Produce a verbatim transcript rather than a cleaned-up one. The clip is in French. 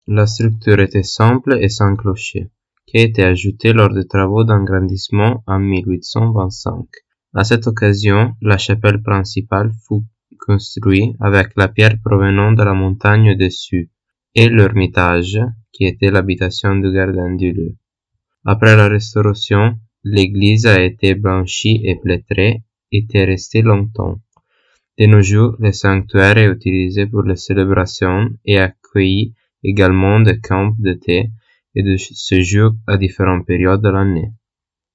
La structure était simple et sans clocher, qui a été ajoutée lors des travaux d'agrandissement en mille huit cent vingt-cinq. À cette occasion, la chapelle principale fut construite avec la pierre provenant de la montagne au-dessus, et l'ermitage, qui était l'habitation du gardien du lieu. Après la restauration, l'église a été blanchie et plâtrée et est restée longtemps. De nos jours, le sanctuaire est utilisé pour les célébrations et accueille également des camps d'été et de séjours à différentes périodes de l'année.